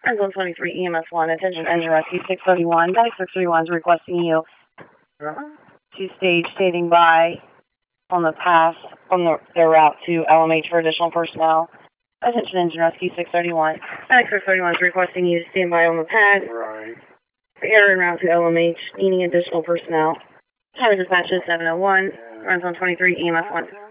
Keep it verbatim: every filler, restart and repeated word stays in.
Zone twenty-three, E M S one, attention engine rescue six thirty-one. Dice six thirty-one is requesting you to stage standing by on the path on the, their route to L M H for additional personnel. Attention engine rescue six thirty-one. Dice six thirty-one is requesting you to stand by on the pad. Right. Air en route to L M H, needing additional personnel. Tower dispatch is seven oh one. Runs on twenty-three, E M S one.